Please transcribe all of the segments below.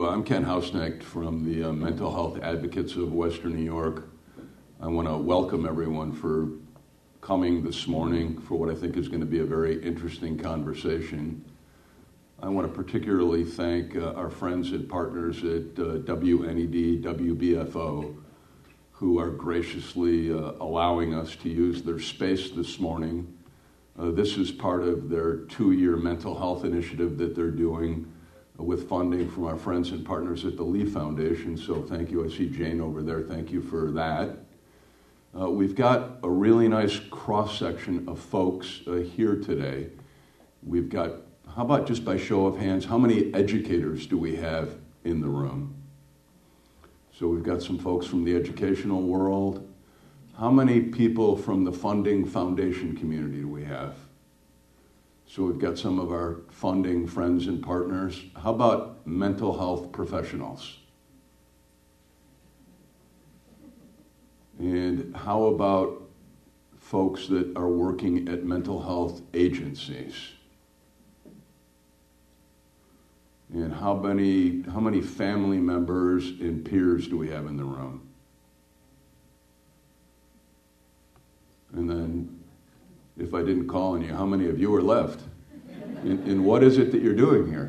I'm Ken Hausnecht from the Mental Health Advocates of Western New York. I want to welcome everyone for coming this morning for what I think is going to be a very interesting conversation. I want to particularly thank our friends and partners at WNED, WBFO, who are graciously allowing us to use their space this morning. This is part of their 2-year mental health initiative that they're doing with funding from our friends and partners at the Lee Foundation. So thank you. I see Jane over there. Thank you for that. We've got a really nice cross-section of folks here today. We've got, how about just by show of hands, how many educators do we have in the room? So we've got some folks from the educational world. How many people from the funding foundation community do we have? So we've got some of our funding friends and partners. How about mental health professionals? And how about folks that are working at mental health agencies? And how many family members and peers do we have in the room? And then, if I didn't call on you, how many of you are left? And what is it that you're doing here?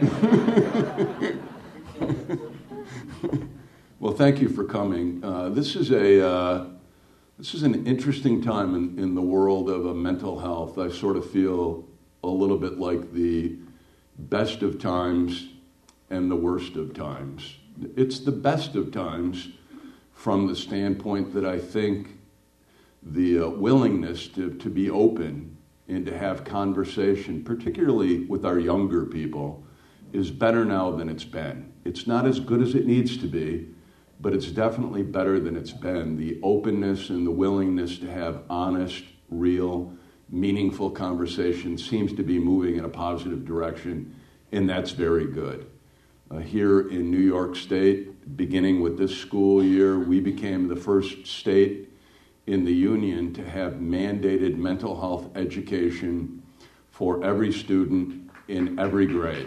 Well, thank you for coming. This is an interesting time in the world of mental health. I sort of feel a little bit like the best of times and the worst of times. It's the best of times from the standpoint that I think the willingness to be open and to have conversation, particularly with our younger people, is better now than it's been. It's not as good as it needs to be, but it's definitely better than it's been. The openness and the willingness to have honest, real, meaningful conversation seems to be moving in a positive direction, and that's very good. Here in New York State, beginning with this school year, we became the first state in the union to have mandated mental health education for every student in every grade.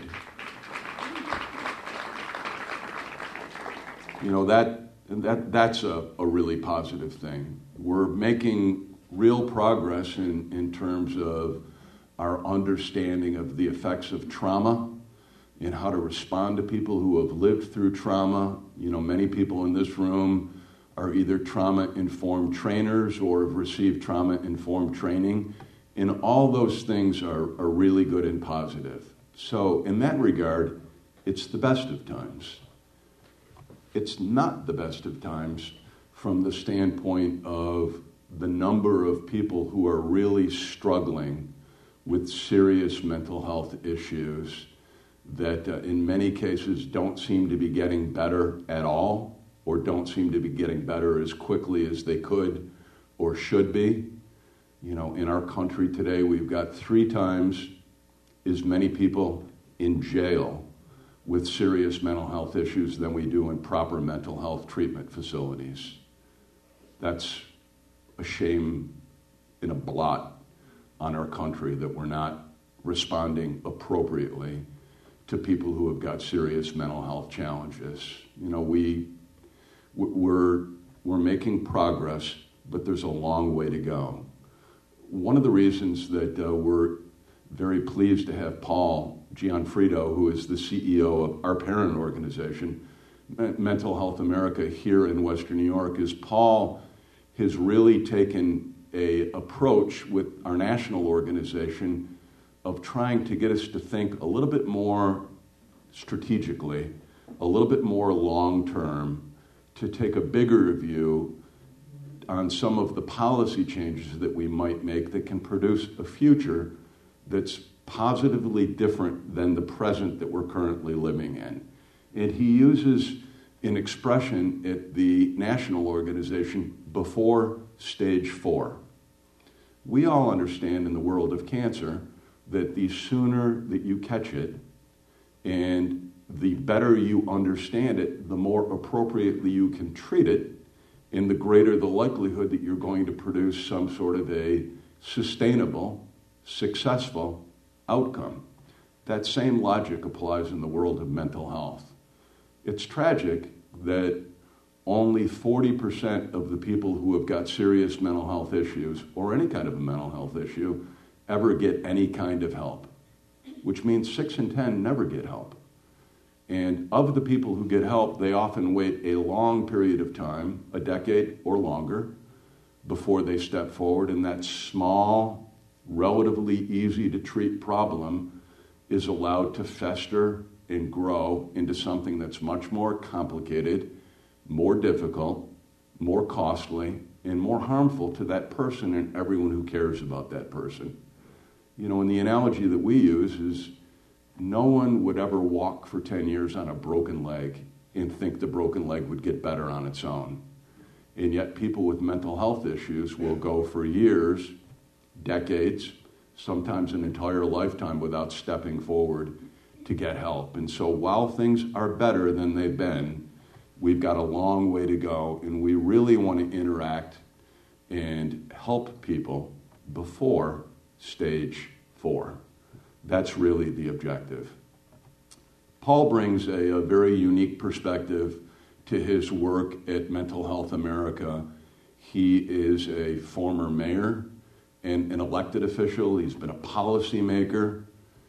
You know, that's a really positive thing. We're making real progress in terms of our understanding of the effects of trauma and how to respond to people who have lived through trauma. You know, many people in this room are either trauma-informed trainers or have received trauma-informed training. And all those things are really good and positive. So in that regard, it's the best of times. It's not the best of times from the standpoint of the number of people who are really struggling with serious mental health issues that in many cases don't seem to be getting better at all, or don't seem to be getting better as quickly as they could or should be. You know, in our country today, we've got 3 times as many people in jail with serious mental health issues than we do in proper mental health treatment facilities. That's a shame and a blot on our country that we're not responding appropriately to people who have got serious mental health challenges. You know, we're making progress, but there's a long way to go. One of the reasons that we're very pleased to have Paul Gianfrido, who is the CEO of our parent organization, Mental Health America, here in Western New York, is Paul has really taken an approach with our national organization of trying to get us to think a little bit more strategically, a little bit more long-term, to take a bigger view on some of the policy changes that we might make that can produce a future that's positively different than the present that we're currently living in. And he uses an expression at the national organization, before stage 4. We all understand in the world of cancer that the sooner that you catch it and the better you understand it, the more appropriately you can treat it, and the greater the likelihood that you're going to produce some sort of a sustainable, successful outcome. That same logic applies in the world of mental health. It's tragic that only 40% of the people who have got serious mental health issues or any kind of a mental health issue ever get any kind of help, which means 6 in 10 never get help. And of the people who get help, they often wait a long period of time, a decade or longer, before they step forward. And that small, relatively easy to treat problem is allowed to fester and grow into something that's much more complicated, more difficult, more costly, and more harmful to that person and everyone who cares about that person. You know, and the analogy that we use is no one would ever walk for 10 years on a broken leg and think the broken leg would get better on its own. And yet people with mental health issues will go for years, decades, sometimes an entire lifetime without stepping forward to get help. And so while things are better than they've been, we've got a long way to go, and we really want to interact and help people before stage 4. That's really the objective. Paul brings a very unique perspective to his work at Mental Health America. He is a former mayor and an elected official. He's been a policymaker.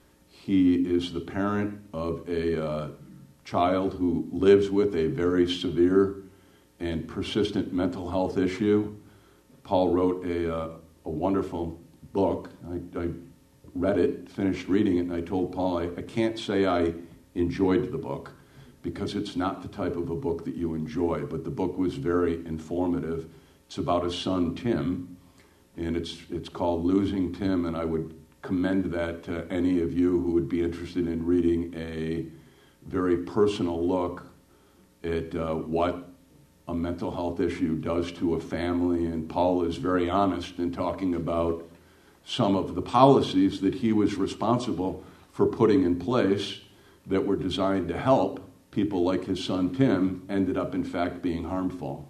He is the parent of a child who lives with a very severe and persistent mental health issue. Paul wrote a wonderful book. I read it, finished reading it, and I told Paul, I can't say I enjoyed the book because it's not the type of a book that you enjoy, but the book was very informative. It's about his son, Tim, and it's called Losing Tim, and I would commend that to any of you who would be interested in reading a very personal look at what a mental health issue does to a family. And Paul is very honest in talking about some of the policies that he was responsible for putting in place that were designed to help people like his son Tim ended up in fact being harmful.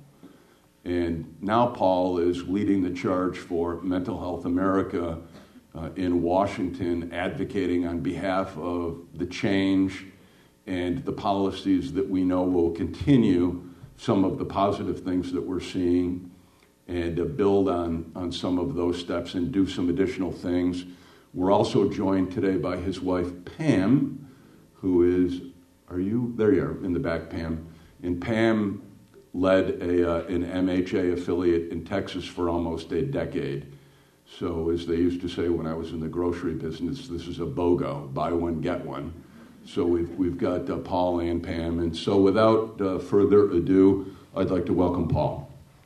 And now Paul is leading the charge for Mental Health America in Washington, advocating on behalf of the change and the policies that we know will continue some of the positive things that we're seeing, and build on some of those steps and do some additional things. We're also joined today by his wife, Pam, who is, there you are in the back, Pam. And Pam led an MHA affiliate in Texas for almost a decade. So as they used to say when I was in the grocery business, this is a BOGO, buy one, get one. So we've got Paul and Pam. And so without further ado, I'd like to welcome Paul.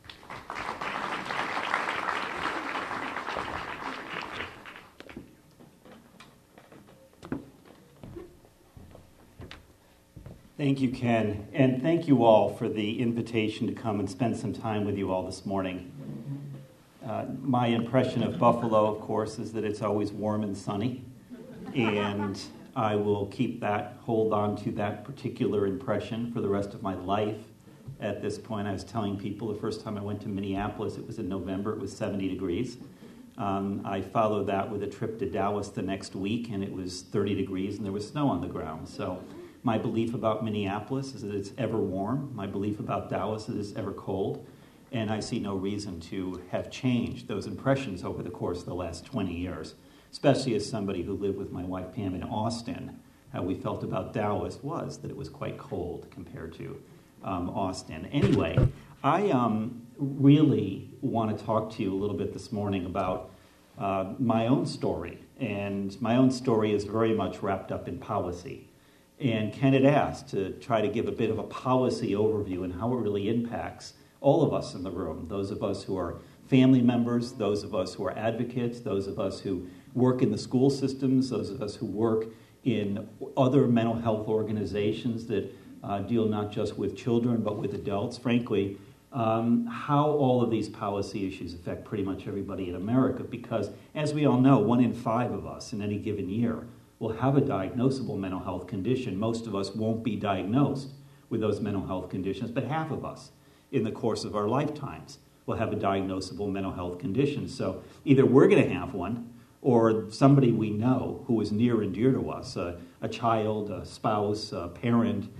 Thank you, Ken, and thank you all for the invitation to come and spend some time with you all this morning. My impression of Buffalo, of course, is that it's always warm and sunny, and I will hold on to that particular impression for the rest of my life. At this point, I was telling people the first time I went to Minneapolis, it was in November, it was 70 degrees. I followed that with a trip to Dallas the next week, and it was 30 degrees, and there was snow on the ground. So my belief about Minneapolis is that it's ever warm. My belief about Dallas is it's ever cold. And I see no reason to have changed those impressions over the course of the last 20 years, especially as somebody who lived with my wife Pam in Austin. How we felt about Dallas was that it was quite cold compared to Austin. Anyway, I really want to talk to you a little bit this morning about my own story. And my own story is very much wrapped up in policy. And Ken had asked to try to give a bit of a policy overview and how it really impacts all of us in the room, those of us who are family members, those of us who are advocates, those of us who work in the school systems, those of us who work in other mental health organizations that deal not just with children but with adults, frankly, how all of these policy issues affect pretty much everybody in America, because as we all know, 1 in 5 of us in any given year will have a diagnosable mental health condition. Most of us won't be diagnosed with those mental health conditions, but half of us in the course of our lifetimes will have a diagnosable mental health condition. So either we're going to have one, or somebody we know who is near and dear to us, a child, a spouse, a parent,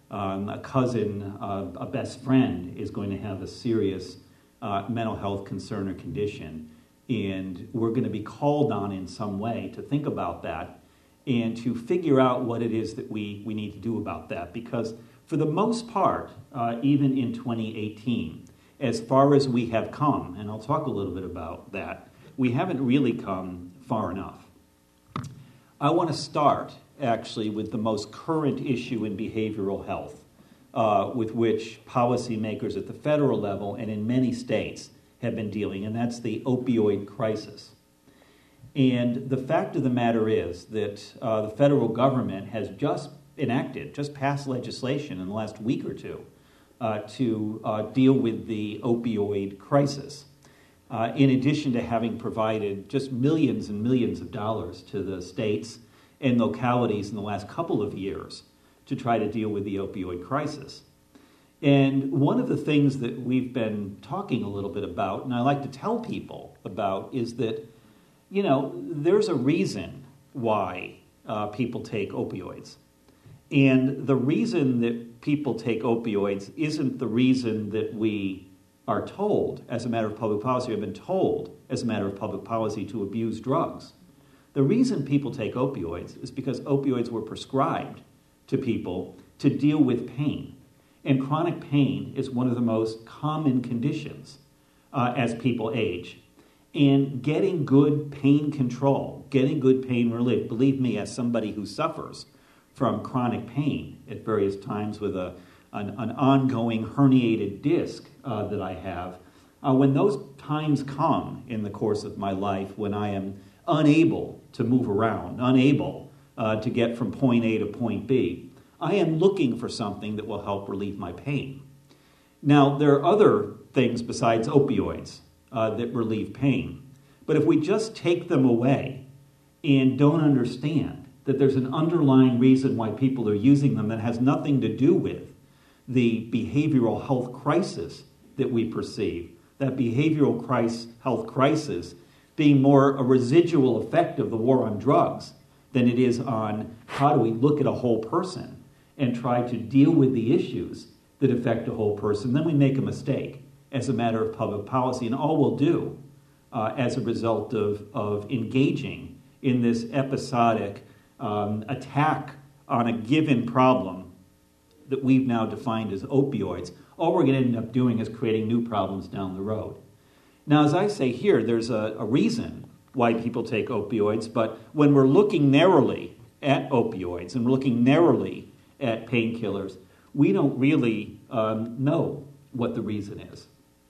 a cousin, a best friend is going to have a serious mental health concern or condition, and we're going to be called on in some way to think about that and to figure out what it is that we need to do about that. Because for the most part, even in 2018, as far as we have come, and I'll talk a little bit about that, we haven't really come far enough. I want to start, actually, with the most current issue in behavioral health, with which policymakers at the federal level and in many states have been dealing, and that's the opioid crisis. And the fact of the matter is that the federal government has just passed legislation in the last week or two to deal with the opioid crisis, in addition to having provided just millions and millions of dollars to the states and localities in the last couple of years to try to deal with the opioid crisis. And one of the things that we've been talking a little bit about, and I like to tell people about, is that, there's a reason why people take opioids. And the reason that people take opioids isn't the reason that we are told, as a matter of public policy, have been told, as a matter of public policy, to abuse drugs. The reason people take opioids is because opioids were prescribed to people to deal with pain. And chronic pain is one of the most common conditions as people age. And getting good pain control, getting good pain relief, believe me, as somebody who suffers from chronic pain at various times with an ongoing herniated disc that I have, when those times come in the course of my life when I am unable to move around, unable to get from point A to point B, I am looking for something that will help relieve my pain. Now, there are other things besides opioids that relieve pain. But if we just take them away and don't understand that there's an underlying reason why people are using them that has nothing to do with the behavioral health crisis that we perceive, that behavioral health crisis being more a residual effect of the war on drugs than it is on how do we look at a whole person and try to deal with the issues that affect a whole person, then we make a mistake as a matter of public policy. And all we'll do as a result of engaging in this episodic attack on a given problem that we've now defined as opioids, all we're going to end up doing is creating new problems down the road. Now, as I say here, there's a reason why people take opioids, but when we're looking narrowly at opioids and we're looking narrowly at painkillers, we don't really know what the reason is.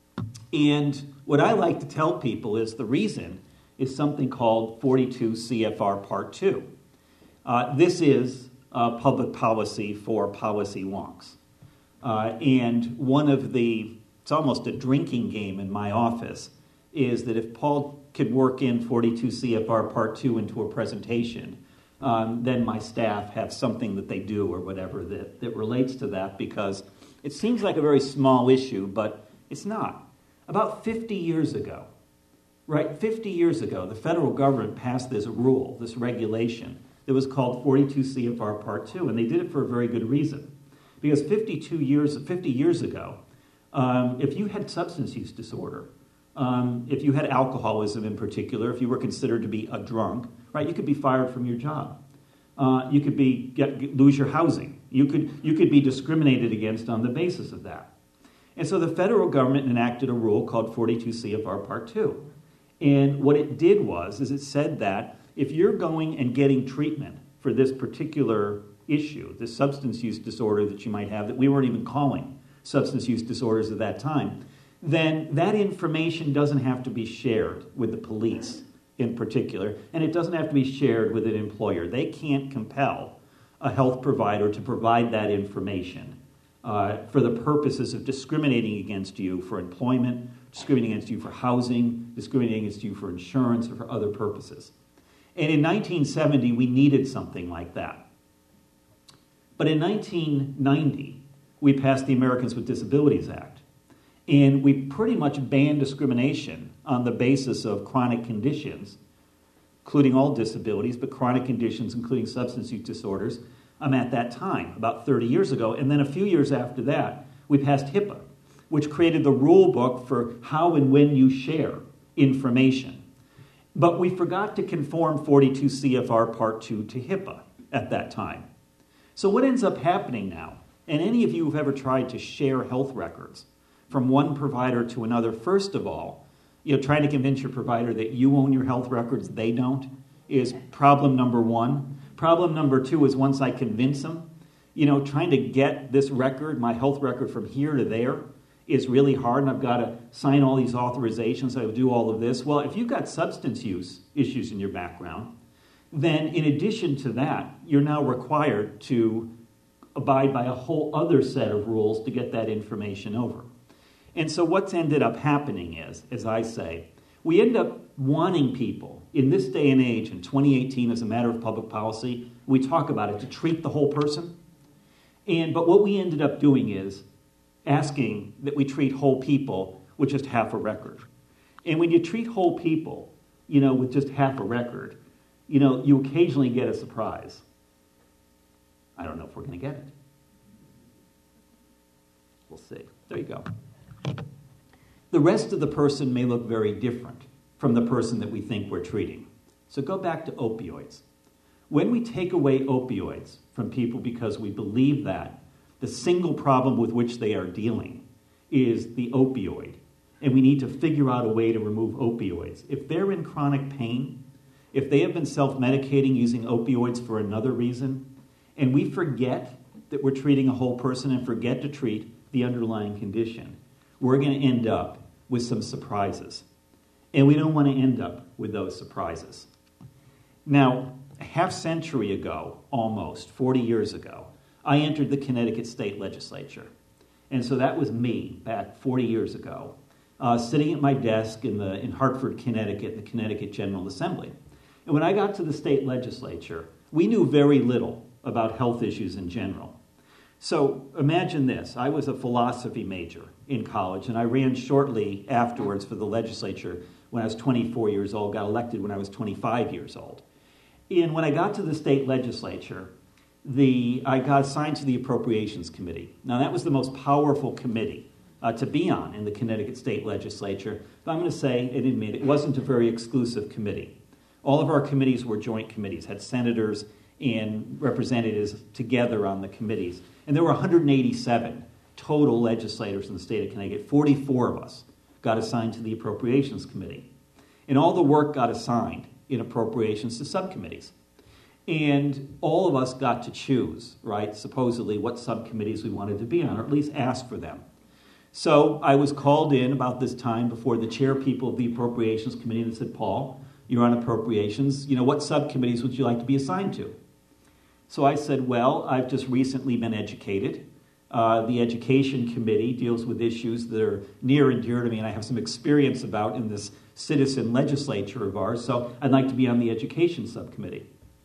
And what I like to tell people is the reason is something called 42 CFR Part 2. This is public policy for policy wonks. And it's almost a drinking game in my office, is that if Paul could work in 42 CFR Part 2 into a presentation, then my staff have something that they do or whatever that relates to that, because it seems like a very small issue, but it's not. About 50 years ago, right, 50 years ago, the federal government passed this rule, this regulation, that was called 42 CFR Part 2, and they did it for a very good reason. Because 50 years ago, if you had substance use disorder, if you had alcoholism in particular, if you were considered to be a drunk, right, you could be fired from your job. You could lose your housing. You could be discriminated against on the basis of that. And so the federal government enacted a rule called 42 CFR Part 2. And what it did is it said that if you're going and getting treatment for this particular issue, this substance use disorder that you might have, that we weren't even calling substance use disorders at that time, then that information doesn't have to be shared with the police in particular, and it doesn't have to be shared with an employer. They can't compel a health provider to provide that information for the purposes of discriminating against you for employment, discriminating against you for housing, discriminating against you for insurance, or for other purposes. And in 1970, we needed something like that. But in 1990, we passed the Americans with Disabilities Act. And we pretty much banned discrimination on the basis of chronic conditions, including all disabilities, but chronic conditions, including substance use disorders, at that time, about 30 years ago. And then a few years after that, we passed HIPAA, which created the rule book for how and when you share information. But we forgot to conform 42 CFR Part 2 to HIPAA at that time. So what ends up happening now, and any of you who've ever tried to share health records from one provider to another, first of all, trying to convince your provider that you own your health records, they don't, is problem number one. Problem number two is once I convince them, trying to get this record, my health record, from here to there is really hard, and I've got to sign all these authorizations, I do all of this. Well, if you've got substance use issues in your background, then in addition to that, you're now required to abide by a whole other set of rules to get that information over. And so what's ended up happening is, as I say, we end up wanting people in this day and age, in 2018, as a matter of public policy, we talk about it, to treat the whole person. But what we ended up doing is asking that we treat whole people with just half a record. And when you treat whole people, with just half a record, you occasionally get a surprise. I don't know if we're going to get it. We'll see. There you go. The rest of the person may look very different from the person that we think we're treating. So go back to opioids. When we take away opioids from people because we believe that the single problem with which they are dealing is the opioid, and we need to figure out a way to remove opioids. If they're in chronic pain, if they have been self-medicating using opioids for another reason, and we forget that we're treating a whole person and forget to treat the underlying condition, we're going to end up with some surprises. And we don't want to end up with those surprises. Now, a half century ago, almost, 40 years ago, I entered the Connecticut State Legislature. And so that was me back 40 years ago, sitting at my desk in Hartford, Connecticut, the Connecticut General Assembly. And when I got to the state legislature, we knew very little about health issues in general. So imagine this. I was a philosophy major in college, and I ran shortly afterwards for the legislature when I was 24 years old, got elected when I was 25 years old. And when I got to the state legislature, I got assigned to the Appropriations Committee. Now, that was the most powerful committee to be on in the Connecticut State Legislature. But I'm going to say and admit it wasn't a very exclusive committee. All of our committees were joint committees, had senators and representatives together on the committees. And there were 187 total legislators in the state of Connecticut. 44 of us got assigned to the Appropriations Committee. And all the work got assigned in appropriations to subcommittees. And all of us got to choose, right, supposedly what subcommittees we wanted to be on, or at least ask for them. So I was called in about this time before the chairpeople of the Appropriations Committee and said, Paul, you're on appropriations. What subcommittees would you like to be assigned to? So I said, well, I've just recently been educated. The Education Committee deals with issues that are near and dear to me, and I have some experience about in this citizen legislature of ours, so I'd like to be on the Education Subcommittee.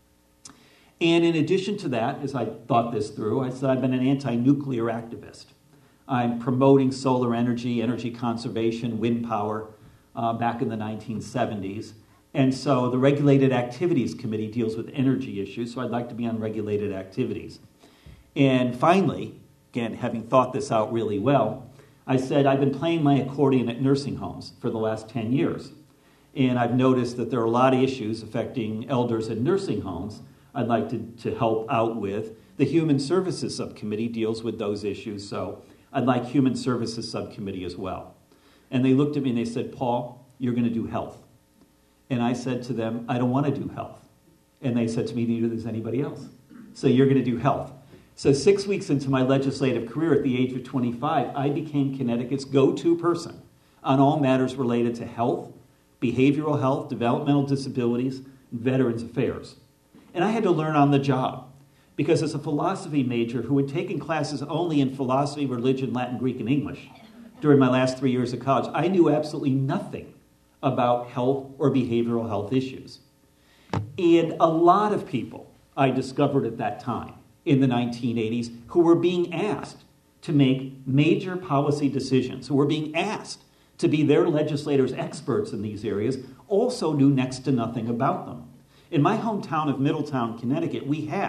And in addition to that, as I thought this through, I said I've been an anti-nuclear activist. I'm promoting solar energy, energy conservation, wind power back in the 1970s. And so the Regulated Activities Committee deals with energy issues, so I'd like to be on regulated activities. And finally, again, having thought this out really well, I said I've been playing my accordion at nursing homes for the last 10 years. And I've noticed that there are a lot of issues affecting elders in nursing homes I'd like to help out with. The Human Services Subcommittee deals with those issues, so I'd like Human Services Subcommittee as well. And they looked at me and they said, Paul, you're going to do health. And I said to them, I don't want to do health. And they said to me, neither does anybody else. So you're going to do health. So 6 weeks into my legislative career at the age of 25, I became Connecticut's go-to person on all matters related to health, behavioral health, developmental disabilities, and veterans affairs. And I had to learn on the job because as a philosophy major who had taken classes only in philosophy, religion, Latin, Greek, and English during my last 3 years of college, I knew absolutely nothing about health or behavioral health issues. And a lot of people I discovered at that time in the 1980s who were being asked to make major policy decisions, who were being asked to be their legislators' experts in these areas, also knew next to nothing about them. In my hometown of Middletown, Connecticut, we had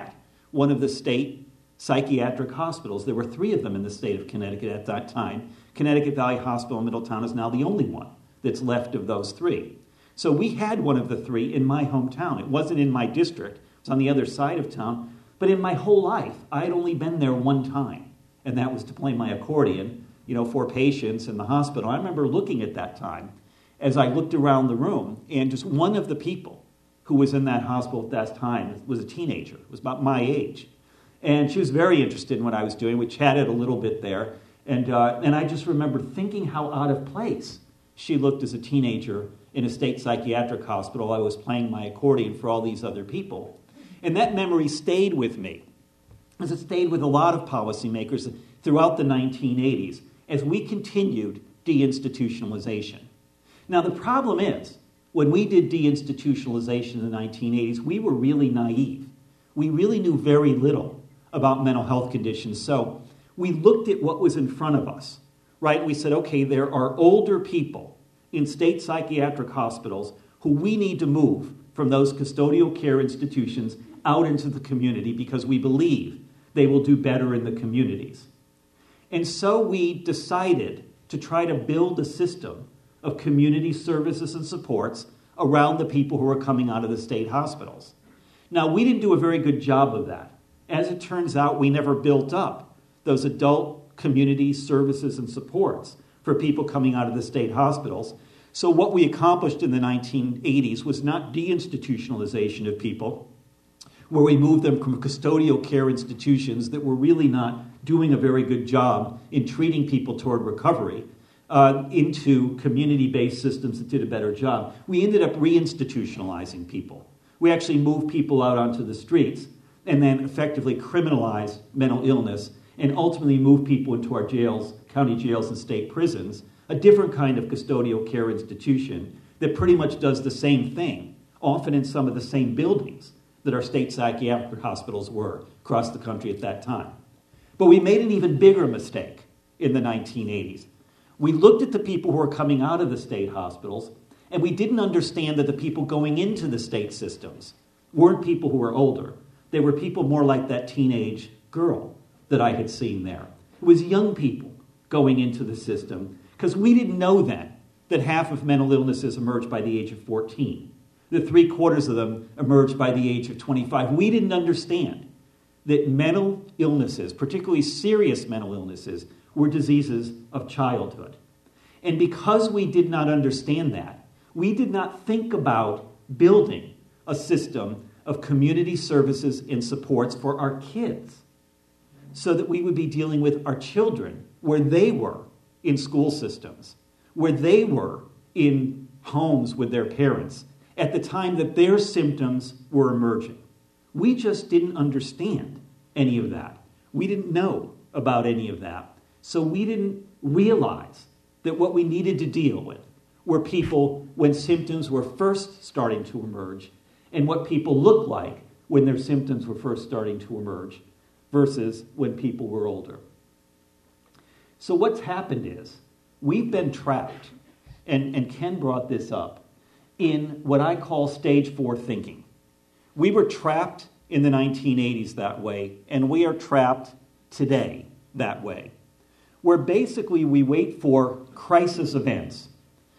one of the state psychiatric hospitals. There were 3 of them in the state of Connecticut at that time. Connecticut Valley Hospital in Middletown is now the only one that's left of those 3. So we had one of the 3 in my hometown. It wasn't in my district. It was on the other side of town. But in my whole life, I had only been there one time, and that was to play my accordion, for patients in the hospital. I remember looking at that time as I looked around the room, and just one of the people who was in that hospital at that time was a teenager. It was about my age. And she was very interested in what I was doing. We chatted a little bit there. And I just remember thinking how out of place she looked as a teenager in a state psychiatric hospital. I was playing my accordion for all these other people. And that memory stayed with me, as it stayed with a lot of policymakers throughout the 1980s, as we continued deinstitutionalization. Now, the problem is, when we did deinstitutionalization in the 1980s, we were really naive. We really knew very little about mental health conditions. So we looked at what was in front of us, right? We said, okay, there are older people in state psychiatric hospitals who we need to move from those custodial care institutions out into the community because we believe they will do better in the communities. And so we decided to try to build a system of community services and supports around the people who are coming out of the state hospitals. Now, we didn't do a very good job of that. As it turns out, we never built up those adult community services and supports for people coming out of the state hospitals. So what we accomplished in the 1980s was not deinstitutionalization of people, where we moved them from custodial care institutions that were really not doing a very good job in treating people toward recovery, into community-based systems that did a better job. We ended up reinstitutionalizing people. We actually moved people out onto the streets and then effectively criminalized mental illness and ultimately moved people into our jails, county jails and state prisons, a different kind of custodial care institution that pretty much does the same thing, often in some of the same buildings that our state psychiatric hospitals were across the country at that time. But we made an even bigger mistake in the 1980s. We looked at the people who were coming out of the state hospitals, and we didn't understand that the people going into the state systems weren't people who were older. They were people more like that teenage girl that I had seen there. It was young people going into the system, because we didn't know then that half of mental illnesses emerged by the age of 14. That 3/4 of them emerged by the age of 25. We didn't understand that mental illnesses, particularly serious mental illnesses, were diseases of childhood. And because we did not understand that, we did not think about building a system of community services and supports for our kids so that we would be dealing with our children where they were in school systems, where they were in homes with their parents at the time that their symptoms were emerging. We just didn't understand any of that. We didn't know about any of that. So we didn't realize that what we needed to deal with were people when symptoms were first starting to emerge and what people looked like when their symptoms were first starting to emerge versus when people were older. So what's happened is we've been trapped, and Ken brought this up, in what I call stage 4 thinking. We were trapped in the 1980s that way, and we are trapped today that way, where basically we wait for crisis events,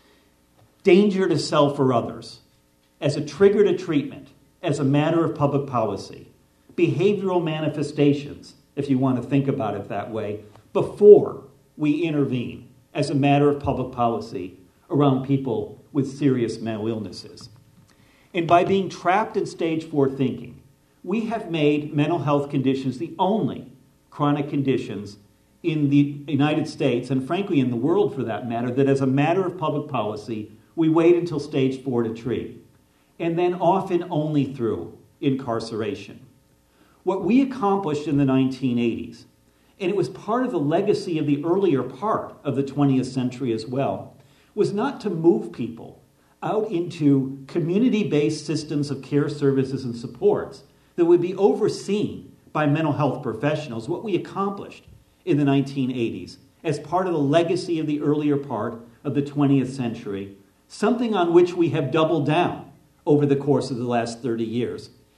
danger to self or others, as a trigger to treatment, as a matter of public policy, behavioral manifestations, if you want to think about it that way, before we intervene as a matter of public policy around people with serious mental illnesses. And by being trapped in stage 4 thinking, we have made mental health conditions the only chronic conditions in the United States, and frankly in the world for that matter, that as a matter of public policy, we wait until stage 4 to treat, and then often only through incarceration. What we accomplished in the 1980s, and it was part of the legacy of the earlier part of the 20th century as well, was not to move people out into community-based systems of care services and supports that would be overseen by mental health professionals. What we accomplished in the 1980s as part of the legacy of the earlier part of the 20th century, something on which we have doubled down over the course of the last 30 years,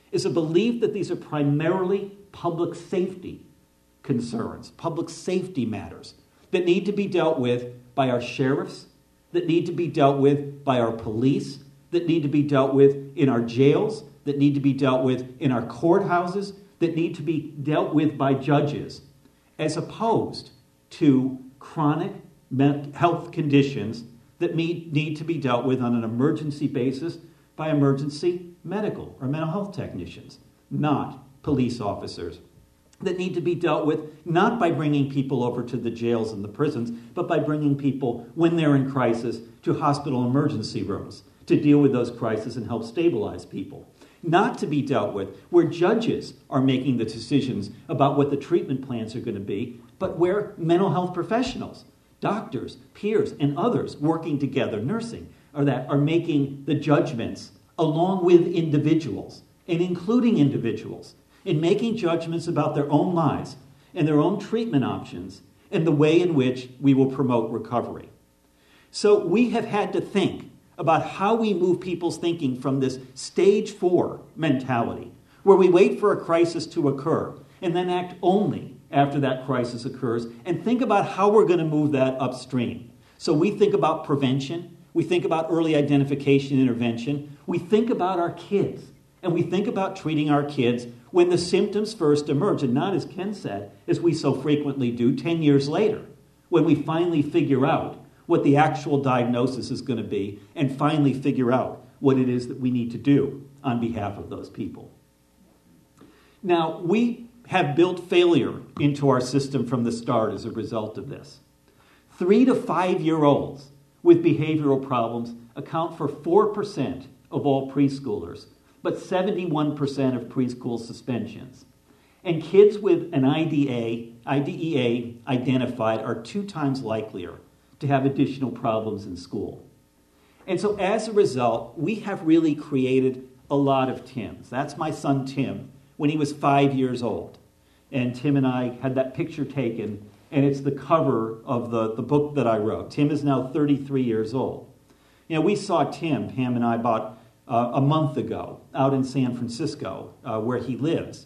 is a belief that these are primarily public safety concerns, public safety matters that need to be dealt with by our sheriffs, that need to be dealt with by our police, that need to be dealt with in our jails, that need to be dealt with in our courthouses, that need to be dealt with by judges, as opposed to chronic health conditions that need to be dealt with on an emergency basis by emergency medical or mental health technicians, not police officers, that need to be dealt with not by bringing people over to the jails and the prisons, but by bringing people, when they're in crisis, to hospital emergency rooms to deal with those crises and help stabilize people. Not to be dealt with where judges are making the decisions about what the treatment plans are going to be, but where mental health professionals, doctors, peers, and others working together, nursing, are making the judgments along with individuals, and including individuals, in making judgments about their own lives and their own treatment options and the way in which we will promote recovery. So we have had to think about how we move people's thinking from this stage 4 mentality, where we wait for a crisis to occur and then act only after that crisis occurs, and think about how we're going to move that upstream. So we think about prevention, we think about early identification and intervention, we think about our kids, and we think about treating our kids when the symptoms first emerge, and not, as Ken said, as we so frequently do, 10 years later, when we finally figure out what the actual diagnosis is going to be, and finally figure out what it is that we need to do on behalf of those people. Now, we have built failure into our system from the start as a result of this. 3 to 5-year-olds with behavioral problems account for 4% of all preschoolers, but 71% of preschool suspensions. And kids with an IDEA identified are 2 times likelier to have additional problems in school. And so as a result, we have really created a lot of Tims. That's my son Tim when he was 5 years old. And Tim and I had that picture taken, and it's the cover of the book that I wrote. Tim is now 33 years old. You know, we saw Tim, Pam and I, about a month ago out in San Francisco, where he lives,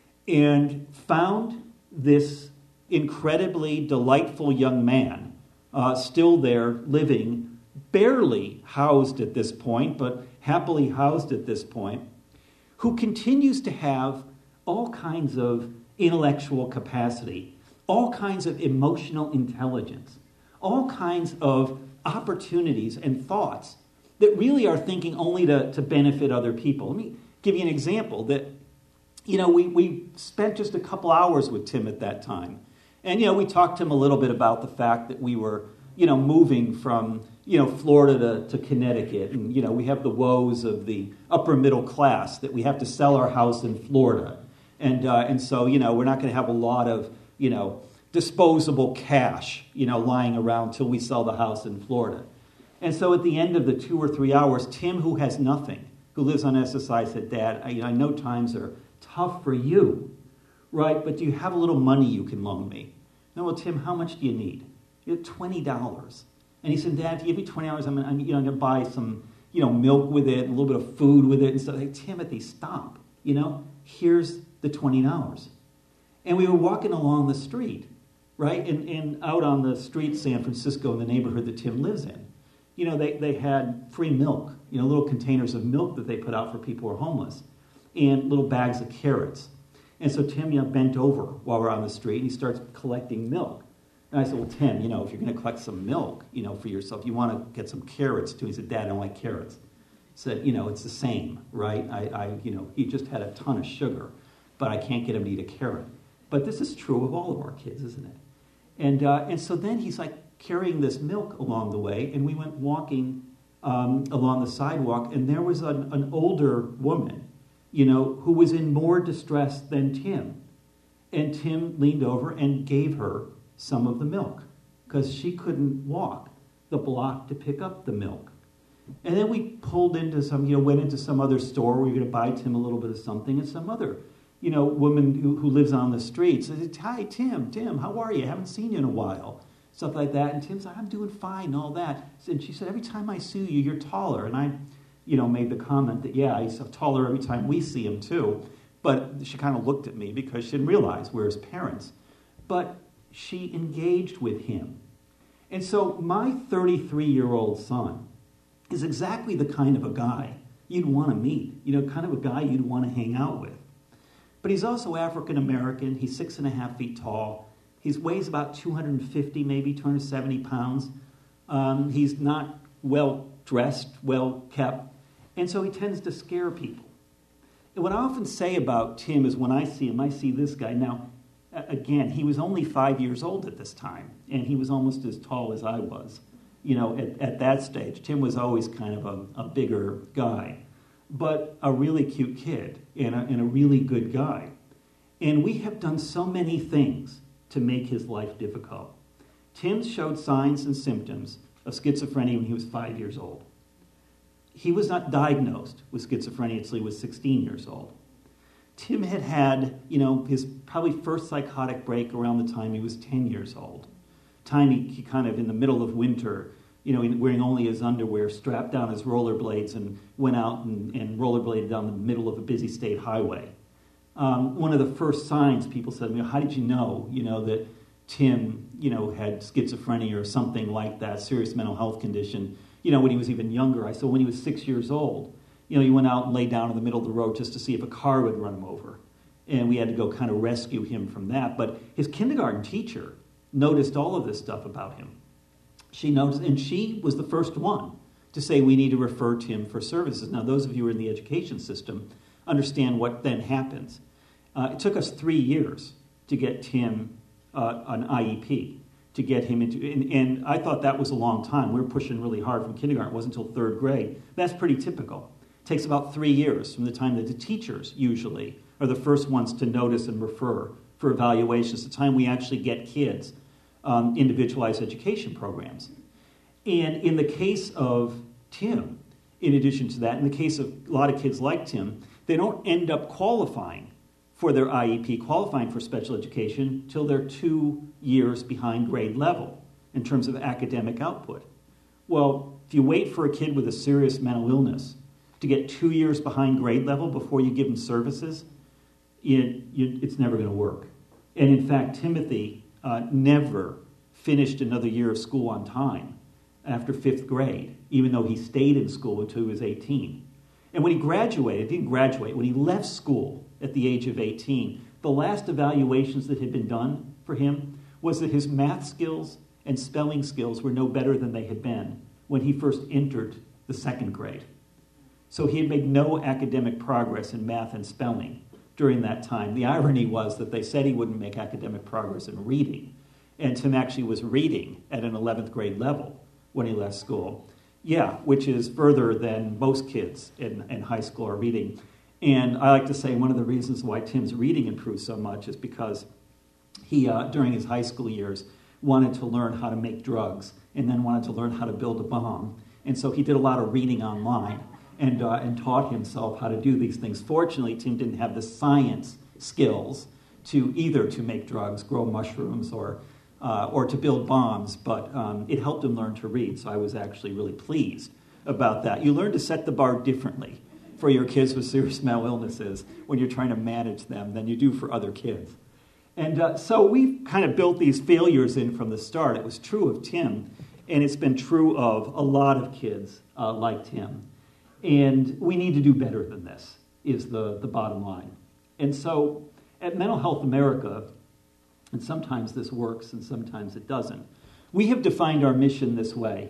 and found this incredibly delightful young man still there living, barely housed at this point, but happily housed at this point, who continues to have all kinds of intellectual capacity, all kinds of emotional intelligence, all kinds of opportunities and thoughts that really are thinking only to benefit other people. Let me give you an example that, you know, we spent just a couple hours with Tim at that time. And, you know, we talked to him a little bit about the fact that we were, you know, moving from, you know, Florida to Connecticut. And, you know, we have the woes of the upper middle class that we have to sell our house in Florida. And so, you know, we're not going to have a lot of, you know, disposable cash, you know, lying around till we sell the house in Florida. And so at the end of the 2 or 3 hours, Tim, who has nothing, who lives on SSI, said, Dad, I know times are tough for you, right? But do you have a little money you can loan me? No, well, Tim, how much do you need? You have $20. And he said, Dad, if you give me $20, I'm going to buy some, you know, milk with it, and a little bit of food with it. And so, like, Timothy, stop. You know, here's the $20. And we were walking along the street, right? And out on the street, San Francisco, in the neighborhood that Tim lives in, you know, they had free milk, you know, little containers of milk that they put out for people who are homeless, and little bags of carrots. And so Tim, you know, bent over while we're on the street, and he starts collecting milk. And I said, well, Tim, you know, if you're going to collect some milk, you know, for yourself, you want to get some carrots too. He said, Dad, I don't like carrots. He said, you know, it's the same, right? You know, he just had a ton of sugar, but I can't get him to eat a carrot. But this is true of all of our kids, isn't it? And so then he's like carrying this milk along the way, and we went walking along the sidewalk, and there was an older woman, you know, who was in more distress than Tim. And Tim leaned over and gave her some of the milk because she couldn't walk the block to pick up the milk. And then we pulled into went into some other store where we were going to buy Tim a little bit of something, and some other, you know, woman who lives on the street said, hi, Tim, how are you? I haven't seen you in a while. Stuff like that. And Tim's like, I'm doing fine, all that. And she said, every time I see you, you're taller. And made the comment that, yeah, he's taller every time we see him too. But she kind of looked at me because she didn't realize we're his parents. But she engaged with him. And so my 33-year-old son is exactly the kind of a guy you'd want to meet, kind of a guy you'd want to hang out with. But he's also African-American. He's 6.5 feet tall. He weighs about 250, maybe 270 pounds. He's not well-dressed, well-kept. And so he tends to scare people. And what I often say about Tim is when I see him, I see this guy. Now, again, he was only 5 years old at this time, and he was almost as tall as I was. At that stage, Tim was always kind of a bigger guy, but a really cute kid and a really good guy. And we have done so many things to make his life difficult. Tim showed signs and symptoms of schizophrenia when he was 5 years old. He was not diagnosed with schizophrenia until he was 16 years old. Tim had his probably first psychotic break around the time he was 10 years old. Time he kind of in the middle of winter, wearing only his underwear, strapped down his rollerblades and went out and rollerbladed down the middle of a busy state highway. One of the first signs people said to me, how did you know that Tim, had schizophrenia or something like that, serious mental health condition, when he was even younger? I said, when he was 6 years old, he went out and lay down in the middle of the road just to see if a car would run him over. And we had to go kind of rescue him from that. But his kindergarten teacher noticed all of this stuff about him. She noticed, and she was the first one to say we need to refer Tim for services. Now, those of you who are in the education system understand what then happens. It took us 3 years to get Tim an IEP, to get him into, and I thought that was a long time. We were pushing really hard from kindergarten. It wasn't until third grade. That's pretty typical. It takes about 3 years from the time that the teachers usually are the first ones to notice and refer for evaluations, the time we actually get kids individualized education programs. And in the case of Tim, in addition to that, in the case of a lot of kids like Tim, they don't end up qualifying for their IEP, qualifying for special education, till they're 2 years behind grade level in terms of academic output. Well, if you wait for a kid with a serious mental illness to get 2 years behind grade level before you give them services, it's never going to work. And in fact, Timothy never finished another year of school on time after 5th grade, even though he stayed in school until he was 18. And when he graduated, he didn't graduate, when he left school at the age of 18, the last evaluations that had been done for him was that his math skills and spelling skills were no better than they had been when he first entered the 2nd grade. So he had made no academic progress in math and spelling during that time. The irony was that they said he wouldn't make academic progress in reading, and Tim actually was reading at an 11th grade level when he left school. Yeah, which is further than most kids in high school are reading. And I like to say one of the reasons why Tim's reading improved so much is because he, during his high school years, wanted to learn how to make drugs and then wanted to learn how to build a bomb. And so he did a lot of reading online and taught himself how to do these things. Fortunately, Tim didn't have the science skills to either to make drugs, grow mushrooms, or to build bombs, but it helped him learn to read, so I was actually really pleased about that. You learn to set the bar differently for your kids with serious mental illnesses when you're trying to manage them than you do for other kids. And so we kind of built these failures in from the start. It was true of Tim, and it's been true of a lot of kids like Tim. And we need to do better than this, is the bottom line. And so at Mental Health America, and sometimes this works and sometimes it doesn't, we have defined our mission this way,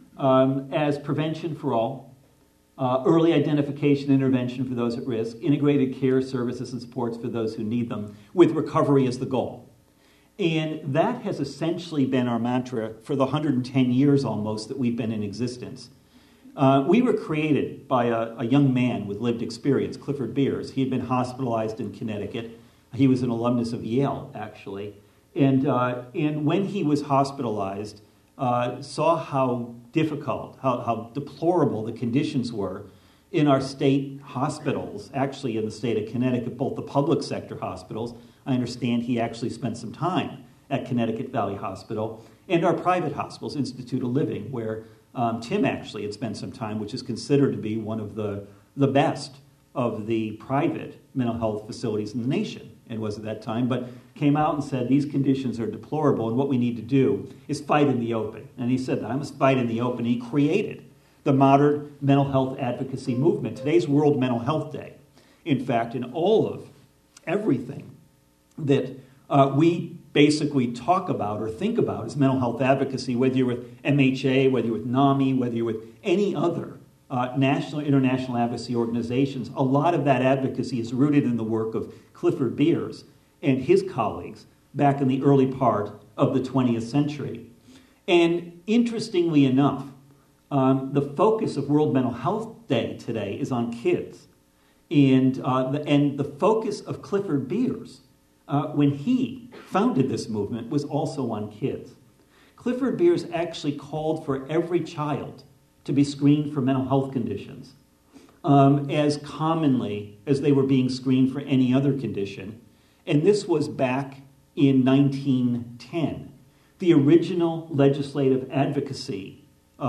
as prevention for all, early identification and intervention for those at risk, integrated care services and supports for those who need them, with recovery as the goal. And that has essentially been our mantra for the 110 years almost that we've been in existence. We were created by a young man with lived experience, Clifford Beers. He had been hospitalized in Connecticut. He was an alumnus of Yale, actually. And when he was hospitalized, saw how difficult, how deplorable the conditions were in our state hospitals, actually in the state of Connecticut, both the public sector hospitals. I understand he actually spent some time at Connecticut Valley Hospital, and our private hospitals, Institute of Living, where Tim actually had spent some time, which is considered to be one of the best of the private mental health facilities in the nation, and was at that time, but came out and said these conditions are deplorable and what we need to do is fight in the open. And he said that I must fight in the open. He created the modern mental health advocacy movement. Today's World Mental Health Day. In fact, in all of everything that we basically talk about or think about as mental health advocacy, whether you're with MHA, whether you're with NAMI, whether you're with any other national, international advocacy organizations, a lot of that advocacy is rooted in the work of Clifford Beers and his colleagues back in the early part of the 20th century. And interestingly enough, the focus of World Mental Health Day today is on kids. And the focus of Clifford Beers, when he founded this movement, was also on kids. Clifford Beers actually called for every child to be screened for mental health conditions as commonly as they were being screened for any other condition. And this was back in 1910. The original legislative advocacy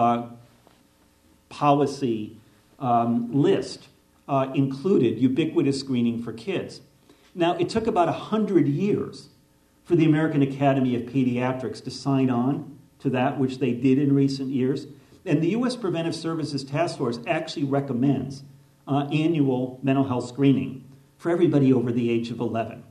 policy list included ubiquitous screening for kids. Now, it took about 100 years for the American Academy of Pediatrics to sign on to that, which they did in recent years. And the U.S. Preventive Services Task Force actually recommends annual mental health screening for everybody over the age of 11.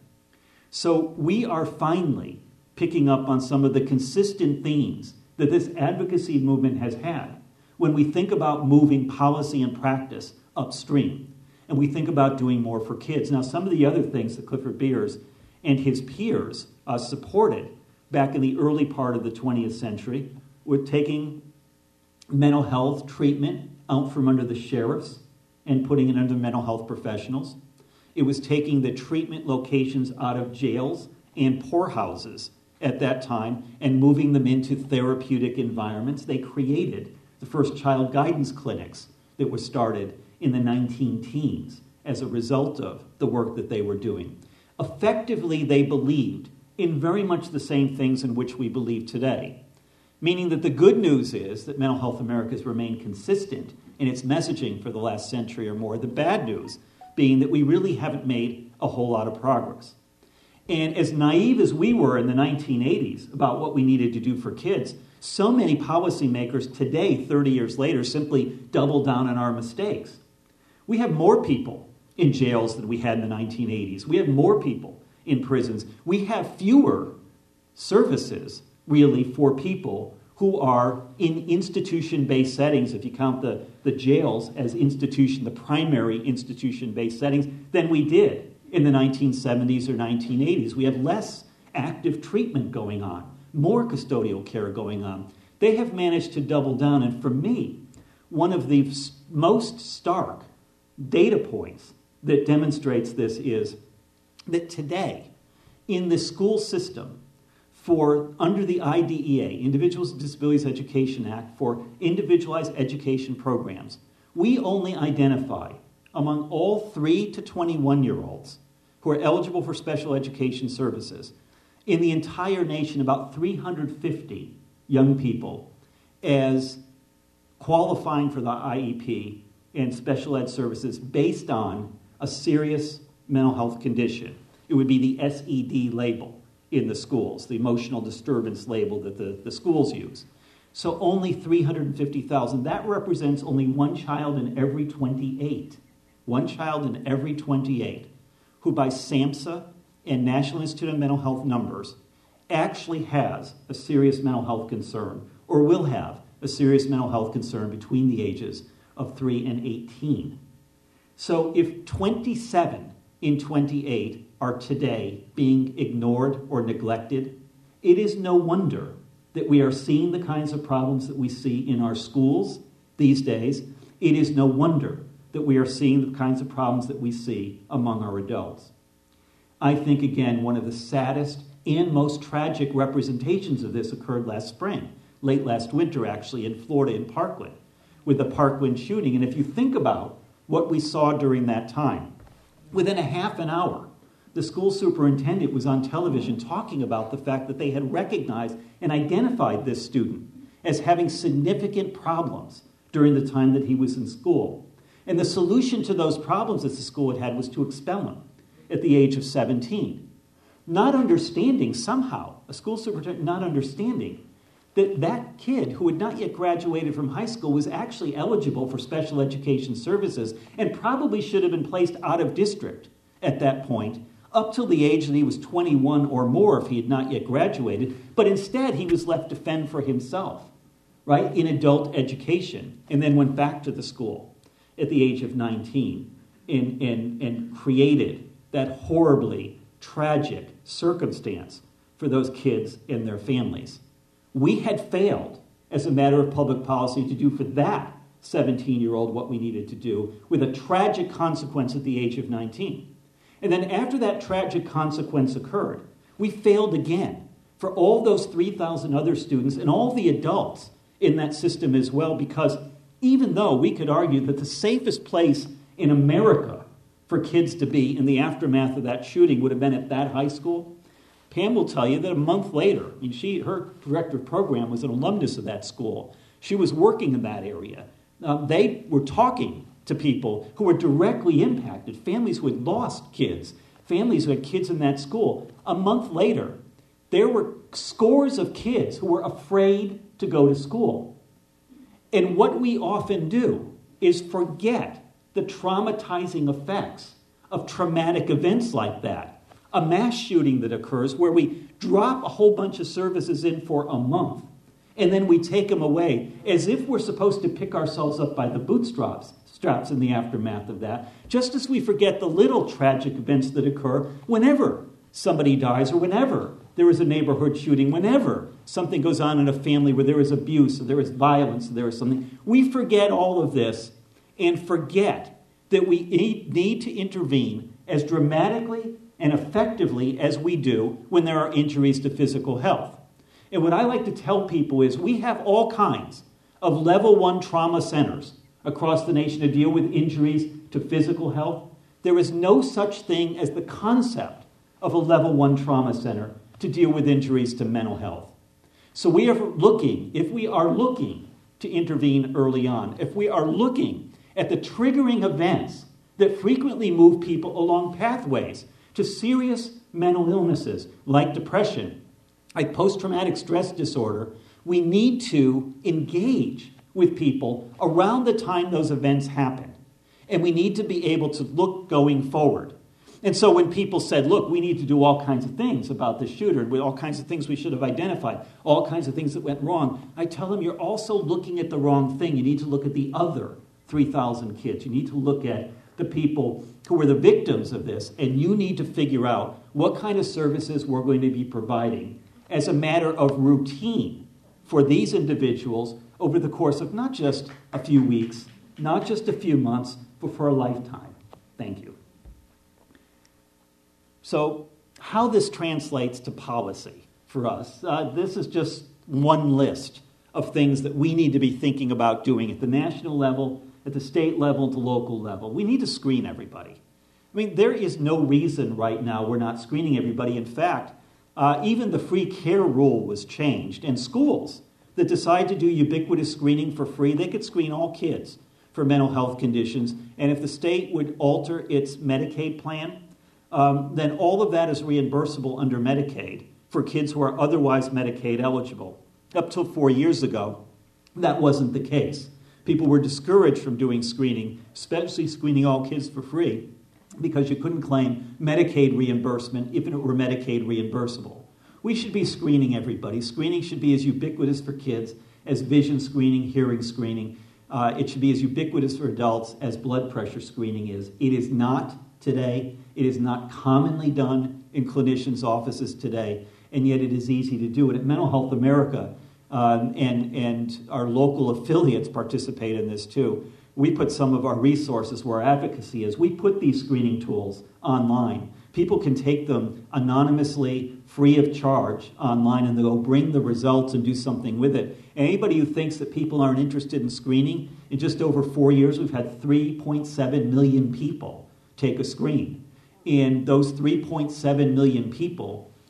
So we are finally picking up on some of the consistent themes that this advocacy movement has had when we think about moving policy and practice upstream, and we think about doing more for kids. Now, some of the other things that Clifford Beers and his peers supported back in the early part of the 20th century were taking mental health treatment out from under the sheriffs and putting it under mental health professionals. It was taking the treatment locations out of jails and poorhouses at that time and moving them into therapeutic environments. They created the first child guidance clinics that were started in the 19-teens as a result of the work that they were doing. Effectively, they believed in very much the same things in which we believe today, meaning that the good news is that Mental Health America has remained consistent in its messaging for the last century or more. The bad news being that we really haven't made a whole lot of progress. And as naive as we were in the 1980s about what we needed to do for kids, so many policymakers today, 30 years later, simply double down on our mistakes. We have more people in jails than we had in the 1980s. We have more people in prisons. We have fewer services, really, for people who are in institution-based settings, if you count the jails as the primary institution-based settings, than we did in the 1970s or 1980s. We have less active treatment going on, more custodial care going on. They have managed to double down, and for me, one of the most stark data points that demonstrates this is that today, in the school system, under the IDEA, Individuals with Disabilities Education Act, for individualized education programs, we only identify among all 3 to 21-year-olds who are eligible for special education services in the entire nation about 350 young people as qualifying for the IEP and special ed services based on a serious mental health condition. It would be the SED label in the schools, the emotional disturbance label that the schools use. So only 350,000. That represents only one child in every 28. One child in every 28 who by SAMHSA and National Institute of Mental Health numbers actually has a serious mental health concern or will have a serious mental health concern between the ages of 3 and 18. So if 27 in 28 are today being ignored or neglected, it is no wonder that we are seeing the kinds of problems that we see in our schools these days. It is no wonder that we are seeing the kinds of problems that we see among our adults. I think, again, one of the saddest and most tragic representations of this occurred last spring, late last winter, actually, in Florida, in Parkland, with the Parkland shooting. And if you think about what we saw during that time, within a half an hour, the school superintendent was on television talking about the fact that they had recognized and identified this student as having significant problems during the time that he was in school. And the solution to those problems that the school had was to expel him at the age of 17. Not understanding somehow, a school superintendent not understanding that that kid who had not yet graduated from high school was actually eligible for special education services and probably should have been placed out of district at that point, up till the age that he was 21 or more if he had not yet graduated, but instead he was left to fend for himself, right, in adult education, and then went back to the school at the age of 19 and created that horribly tragic circumstance for those kids and their families. We had failed as a matter of public policy to do for that 17-year-old what we needed to do, with a tragic consequence at the age of 19. And then after that tragic consequence occurred, we failed again for all those 3,000 other students and all the adults in that system as well, because even though we could argue that the safest place in America for kids to be in the aftermath of that shooting would have been at that high school, Pam will tell you that a month later, her director of program was an alumnus of that school. She was working in that area. They were talking to people who were directly impacted, families who had lost kids, families who had kids in that school. A month later, there were scores of kids who were afraid to go to school. And what we often do is forget the traumatizing effects of traumatic events like that. A mass shooting that occurs where we drop a whole bunch of services in for a month, and then we take them away as if we're supposed to pick ourselves up by the bootstraps in the aftermath of that, just as we forget the little tragic events that occur whenever somebody dies or whenever there is a neighborhood shooting, whenever something goes on in a family where there is abuse or there is violence or there is something. We forget all of this and forget that we need to intervene as dramatically and effectively as we do when there are injuries to physical health. And what I like to tell people is we have all kinds of level 1 trauma centers across the nation to deal with injuries to physical health. There is no such thing as the concept of a level 1 trauma center to deal with injuries to mental health. So we are looking, if we are looking to intervene early on, if we are looking at the triggering events that frequently move people along pathways to serious mental illnesses like depression, like post-traumatic stress disorder, we need to engage with people around the time those events happen. And we need to be able to look going forward. And so when people said, look, we need to do all kinds of things about the shooter, with all kinds of things we should have identified, all kinds of things that went wrong, I tell them you're also looking at the wrong thing. You need to look at the other 3,000 kids. You need to look at the people who were the victims of this, and you need to figure out what kind of services we're going to be providing as a matter of routine for these individuals over the course of not just a few weeks, not just a few months, but for a lifetime. Thank you. So how this translates to policy for us, this is just one list of things that we need to be thinking about doing at the national level, at the state level, at the local level. We need to screen everybody. I mean, there is no reason right now we're not screening everybody. In fact, even the free care rule was changed, and schools that decide to do ubiquitous screening for free, they could screen all kids for mental health conditions. And if the state would alter its Medicaid plan, then all of that is reimbursable under Medicaid for kids who are otherwise Medicaid eligible. Up till 4 years ago, that wasn't the case. People were discouraged from doing screening, especially screening all kids for free, because you couldn't claim Medicaid reimbursement if it were Medicaid reimbursable. We should be screening everybody. Screening should be as ubiquitous for kids as vision screening, hearing screening. It should be as ubiquitous for adults as blood pressure screening is. It is not today. It is not commonly done in clinicians' offices today, and yet it is easy to do it. At Mental Health America, and our local affiliates participate in this too. We put some of our resources where our advocacy is. We put these screening tools online. People can take them anonymously, free of charge, online, and they'll bring the results and do something with it. Anybody who thinks that people aren't interested in screening, in just over 4 years, we've had 3.7 million people take a screen. And those 3.7 million people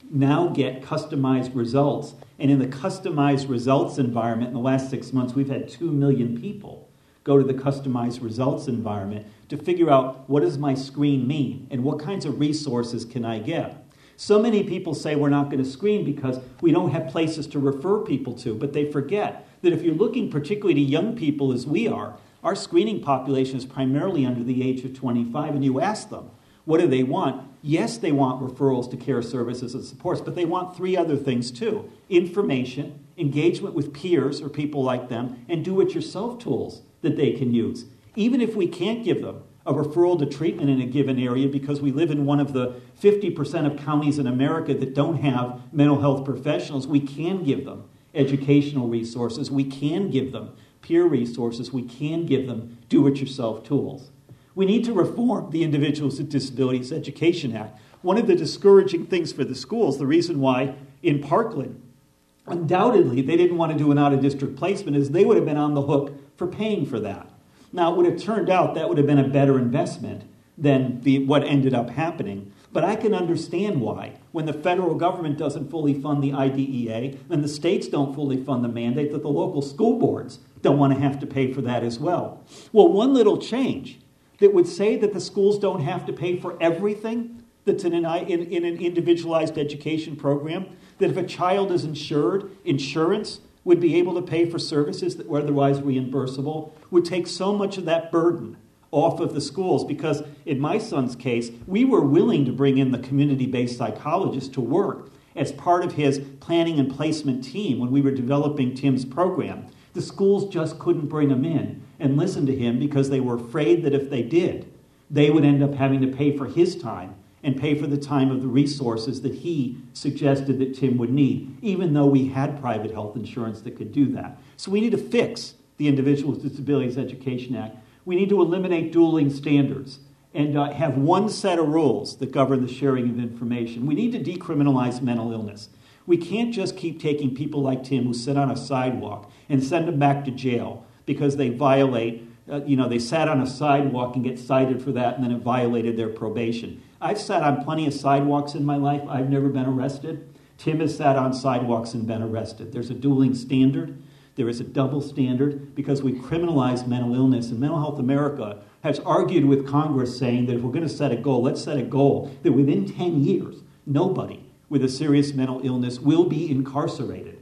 now get customized results. And in the customized results environment, in the last 6 months, we've had 2 million people go to the customized results environment to figure out, what does my screen mean and what kinds of resources can I get? So many people say we're not going to screen because we don't have places to refer people to, but they forget that if you're looking particularly to young people as we are, our screening population is primarily under the age of 25, and you ask them, what do they want? Yes, they want referrals to care services and supports, but they want 3 other things too. Information, engagement with peers or people like them, and do-it-yourself tools that they can use. Even if we can't give them a referral to treatment in a given area because we live in one of the 50% of counties in America that don't have mental health professionals, we can give them educational resources. We can give them peer resources. We can give them do-it-yourself tools. We need to reform the Individuals with Disabilities Education Act. One of the discouraging things for the schools, the reason why in Parkland, undoubtedly they didn't want to do an out-of-district placement, is they would have been on the hook for paying for that. Now, it would have turned out that would have been a better investment than what ended up happening. But I can understand why. When the federal government doesn't fully fund the IDEA, and the states don't fully fund the mandate, that the local school boards don't want to have to pay for that as well. Well, one little change that would say that the schools don't have to pay for everything that's in an individualized education program, that if a child is insured, insurance would be able to pay for services that were otherwise reimbursable, would take so much of that burden off of the schools. Because in my son's case, we were willing to bring in the community-based psychologist to work as part of his planning and placement team when we were developing Tim's program. The schools just couldn't bring him in and listen to him because they were afraid that if they did, they would end up having to pay for his time and pay for the time of the resources that he suggested that Tim would need, even though we had private health insurance that could do that. So we need to fix the Individuals with Disabilities Education Act. We need to eliminate dueling standards and have one set of rules that govern the sharing of information. We need to decriminalize mental illness. We can't just keep taking people like Tim who sit on a sidewalk and send them back to jail because they violate, they sat on a sidewalk and get cited for that and then it violated their probation. I've sat on plenty of sidewalks in my life. I've never been arrested. Tim has sat on sidewalks and been arrested. There's a dueling standard. There is a double standard because we criminalize mental illness. And Mental Health America has argued with Congress saying that if we're going to set a goal, let's set a goal that within 10 years, nobody with a serious mental illness will be incarcerated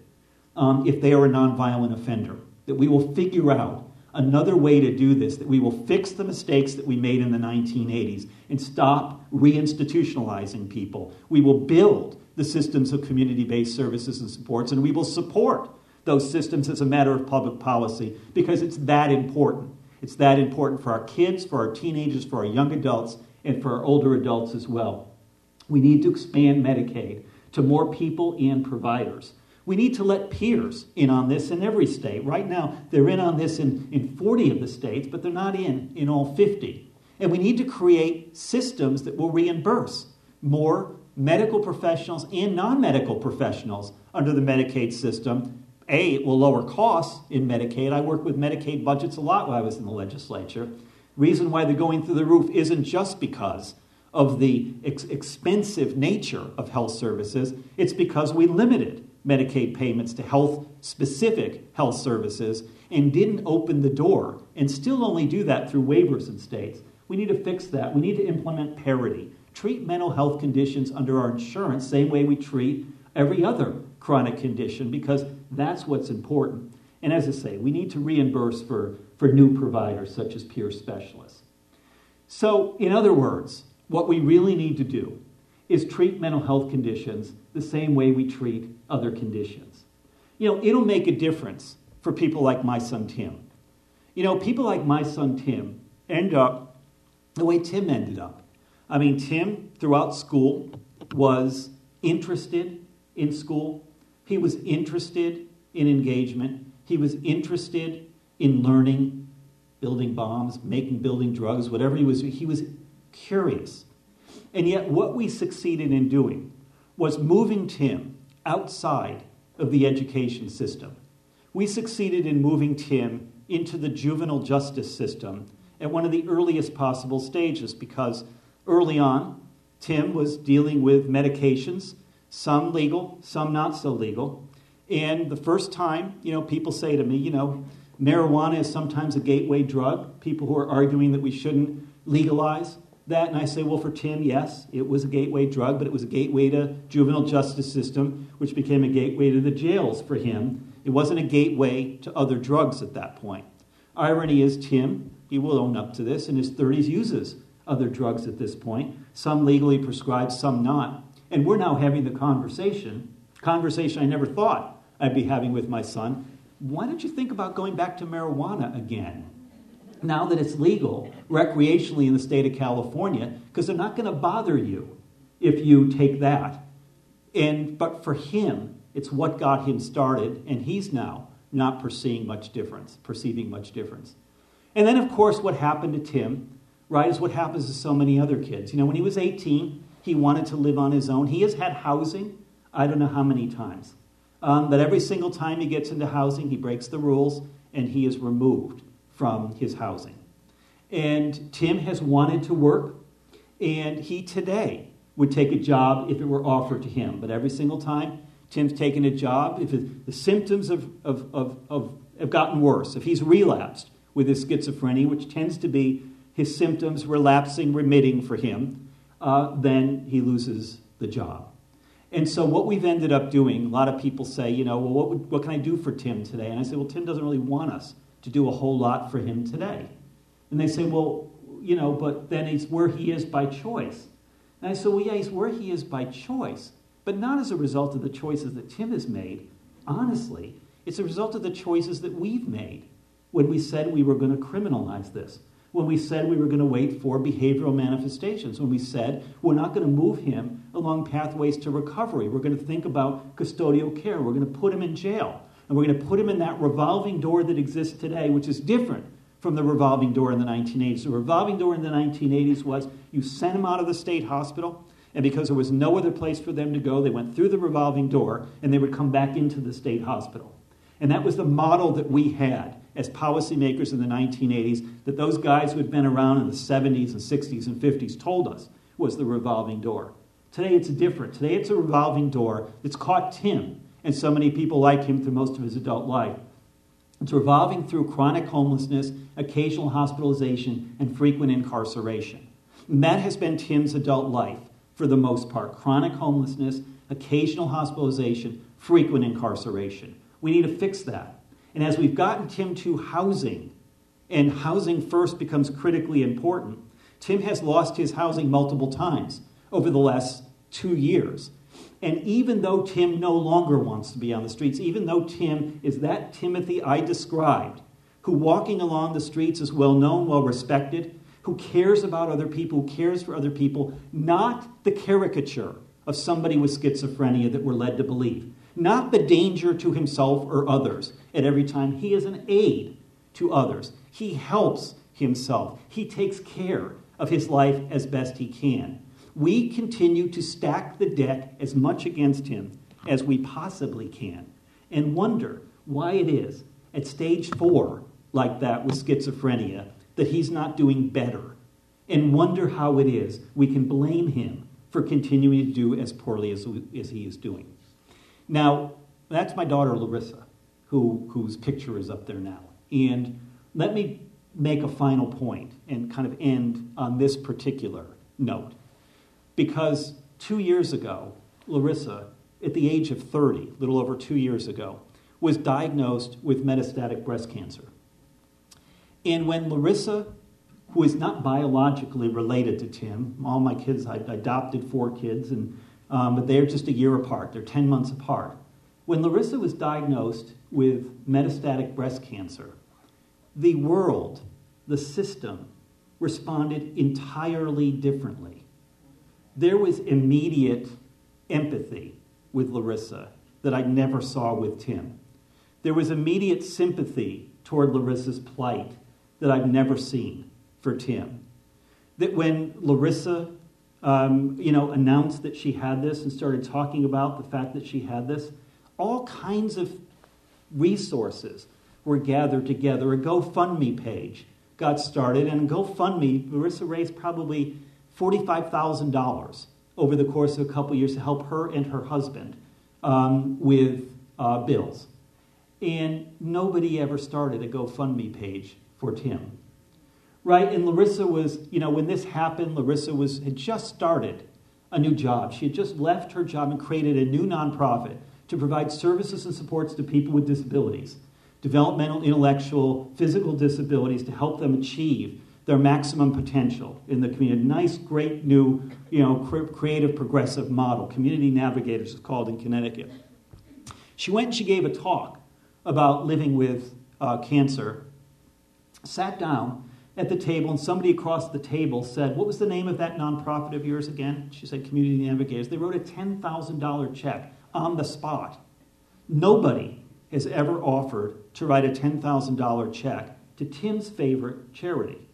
if they are a nonviolent offender. That we will figure out another way to do this, that we will fix the mistakes that we made in the 1980s and stop reinstitutionalizing people. We will build the systems of community-based services and supports, and we will support those systems as a matter of public policy because it's that important. It's that important for our kids, for our teenagers, for our young adults, and for our older adults as well. We need to expand Medicaid to more people and providers. We need to let peers in on this in every state. Right now, they're in on this in 40 of the states, but they're not in all 50. And we need to create systems that will reimburse more medical professionals and non-medical professionals under the Medicaid system. It will lower costs in Medicaid. I worked with Medicaid budgets a lot when I was in the legislature. Reason why they're going through the roof isn't just because of the expensive nature of health services. It's because we limited Medicaid payments to health-specific health services and didn't open the door, and still only do that through waivers in states. We need to fix that. We need to implement parity. Treat mental health conditions under our insurance same way we treat every other chronic condition, because that's what's important. And as I say, we need to reimburse for new providers such as peer specialists. So, in other words, what we really need to do is treat mental health conditions the same way we treat other conditions. It'll make a difference for people like my son Tim. People like my son Tim end up the way Tim ended up. Tim, throughout school, was interested in school. He was interested in engagement. He was interested in learning, building bombs, building drugs, whatever he was curious. And yet what we succeeded in doing was moving Tim outside of the education system. We succeeded in moving Tim into the juvenile justice system at one of the earliest possible stages, because early on, Tim was dealing with medications some legal, some not so legal. And the first time, people say to me, marijuana is sometimes a gateway drug. People who are arguing that we shouldn't legalize that. And I say, well, for Tim, yes, it was a gateway drug, but it was a gateway to juvenile justice system, which became a gateway to the jails for him. It wasn't a gateway to other drugs at that point. Irony is Tim, he will own up to this, in his 30s uses other drugs at this point. Some legally prescribed, some not. And we're now having the conversation I never thought I'd be having with my son. Why don't you think about going back to marijuana again? Now that it's legal recreationally in the state of California, because they're not going to bother you if you take that. But for him, it's what got him started, and he's now not perceiving much difference. And then, of course, what happened to Tim, right, is what happens to so many other kids. When he was 18, he wanted to live on his own. He has had housing, I don't know how many times. But every single time he gets into housing, he breaks the rules, and he is removed from his housing. And Tim has wanted to work, and he today would take a job if it were offered to him. But every single time Tim's taken a job, if the symptoms have gotten worse, if he's relapsed with his schizophrenia, which tends to be his symptoms relapsing, remitting for him, then he loses the job. And so what we've ended up doing, a lot of people say, well, what can I do for Tim today? And I say, well, Tim doesn't really want us to do a whole lot for him today. And they say, well, but then it's where he is by choice. And I say, well, yeah, he's where he is by choice, but not as a result of the choices that Tim has made. Honestly, it's a result of the choices that we've made when we said we were going to criminalize this, when we said we were going to wait for behavioral manifestations, when we said we're not going to move him along pathways to recovery. We're going to think about custodial care. We're going to put him in jail. And we're going to put him in that revolving door that exists today, which is different from the revolving door in the 1980s. The revolving door in the 1980s was you sent him out of the state hospital, and because there was no other place for them to go, they went through the revolving door, and they would come back into the state hospital. And that was the model that we had as policymakers in the 1980s, that those guys who had been around in the 70s and 60s and 50s told us was the revolving door. Today it's different. Today it's a revolving door that's caught Tim and so many people like him through most of his adult life. It's revolving through chronic homelessness, occasional hospitalization, and frequent incarceration. And that has been Tim's adult life for the most part. Chronic homelessness, occasional hospitalization, frequent incarceration. We need to fix that. And as we've gotten Tim to housing, and housing first becomes critically important, Tim has lost his housing multiple times over the last 2 years. And even though Tim no longer wants to be on the streets, even though Tim is that Timothy I described, who walking along the streets is well known, well respected, who cares about other people, who cares for other people, not the caricature of somebody with schizophrenia that we're led to believe, not the danger to himself or others at every time. He is an aid to others. He helps himself. He takes care of his life as best he can. We continue to stack the deck as much against him as we possibly can and wonder why it is at stage 4, like that with schizophrenia, that he's not doing better, and wonder how it is we can blame him for continuing to do as poorly as he is doing. Now, that's my daughter Larissa, whose picture is up there now. And let me make a final point and kind of end on this particular note. Because 2 years ago, Larissa, at the age of 30, a little over 2 years ago, was diagnosed with metastatic breast cancer. And when Larissa, who is not biologically related to Tim, all my kids, I adopted 4 kids, but they're just a year apart. They're 10 months apart. When Larissa was diagnosed with metastatic breast cancer, the world, the system, responded entirely differently. There was immediate empathy with Larissa that I never saw with Tim. There was immediate sympathy toward Larissa's plight that I've never seen for Tim. That when Larissa, announced that she had this and started talking about the fact that she had this, all kinds of resources were gathered together. A GoFundMe page got started, and GoFundMe, Larissa raised probably $45,000 over the course of a couple years to help her and her husband with bills. And nobody ever started a GoFundMe page for Tim. Right? And Larissa was, when this happened, Larissa had just started a new job. She had just left her job and created a new nonprofit to provide services and supports to people with disabilities, developmental, intellectual, physical disabilities, to help them achieve their maximum potential in the community. Nice, great new, creative, progressive model. Community Navigators is called in Connecticut. She went and she gave a talk about living with cancer, sat down at the table, and somebody across the table said, "What was the name of that nonprofit of yours again?" She said, Community Navigators. They wrote a $10,000 check on the spot. Nobody has ever offered to write a $10,000 check to Tim's favorite charity.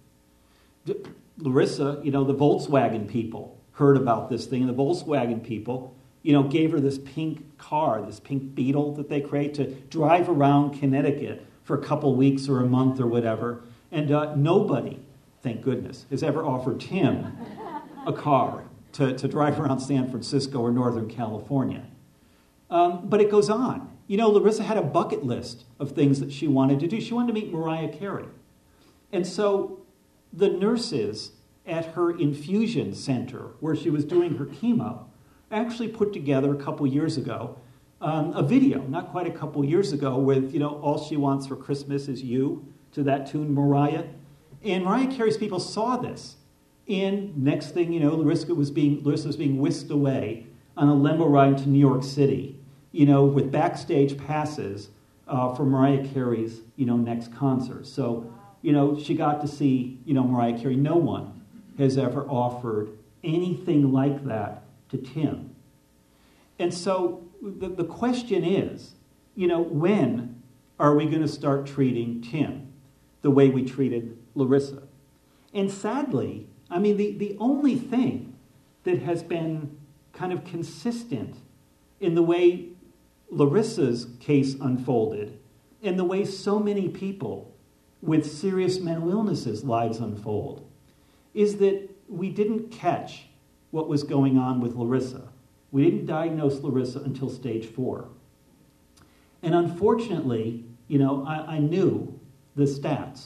Larissa, the Volkswagen people heard about this thing, and the Volkswagen people, gave her this pink car, this pink Beetle that they create to drive around Connecticut for a couple weeks or a month or whatever. And nobody, thank goodness, has ever offered Tim a car to drive around San Francisco or Northern California. But it goes on. Larissa had a bucket list of things that she wanted to do. She wanted to meet Mariah Carey. And so the nurses at her infusion center, where she was doing her chemo, actually put together a couple years ago a video, not quite a couple years ago, with, All She Wants for Christmas Is You, to that tune, Mariah. And Mariah Carey's people saw this. And next thing Larissa was being whisked away on a limo ride to New York City, with backstage passes for Mariah Carey's, next concert. So, she got to see, Mariah Carey. No one has ever offered anything like that to Tim. And so the question is, when are we going to start treating Tim the way we treated Larissa? And sadly, the only thing that has been kind of consistent in the way Larissa's case unfolded and the way so many people with serious mental illnesses' lives unfold is that we didn't catch what was going on with Larissa. We didn't diagnose Larissa until stage 4. And unfortunately, I knew the stats,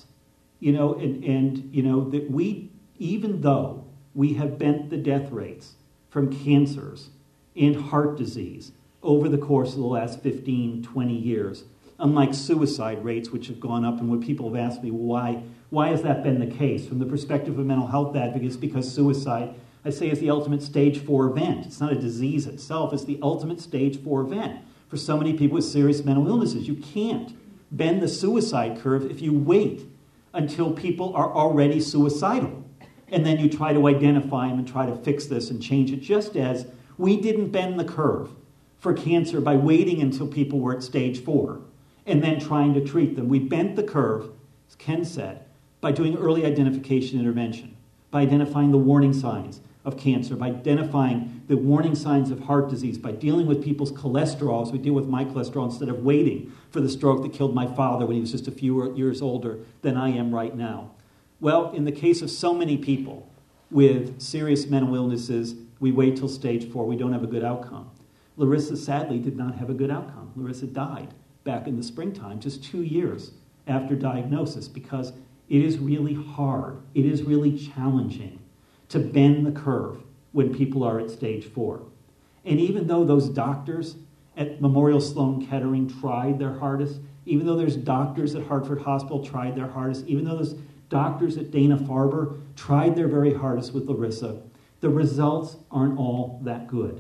that we, even though we have bent the death rates from cancers and heart disease over the course of the last 15, 20 years, unlike suicide rates, which have gone up, and when people have asked me, why has that been the case? From the perspective of mental health advocates, because suicide, I say, is the ultimate stage 4 event. It's not a disease itself, it's the ultimate stage 4 event. For so many people with serious mental illnesses, you can't bend the suicide curve if you wait until people are already suicidal. And then you try to identify them and try to fix this and change it, just as we didn't bend the curve for cancer by waiting until people were at stage 4 and then trying to treat them. We bent the curve, as Ken said, by doing early identification intervention, by identifying the warning signs of cancer, by identifying the warning signs of heart disease, by dealing with people's cholesterol as we deal with my cholesterol, instead of waiting for the stroke that killed my father when he was just a few years older than I am right now. Well, in the case of so many people with serious mental illnesses, we wait till stage 4. We don't have a good outcome. Larissa, sadly, did not have a good outcome. Larissa died back in the springtime, just 2 years after diagnosis, because it is really hard. It is really challenging to bend the curve when people are at stage 4. And even though those doctors at Memorial Sloan Kettering tried their hardest, even though there's doctors at Hartford Hospital tried their hardest, even though those doctors at Dana-Farber tried their very hardest with Larissa, the results aren't all that good.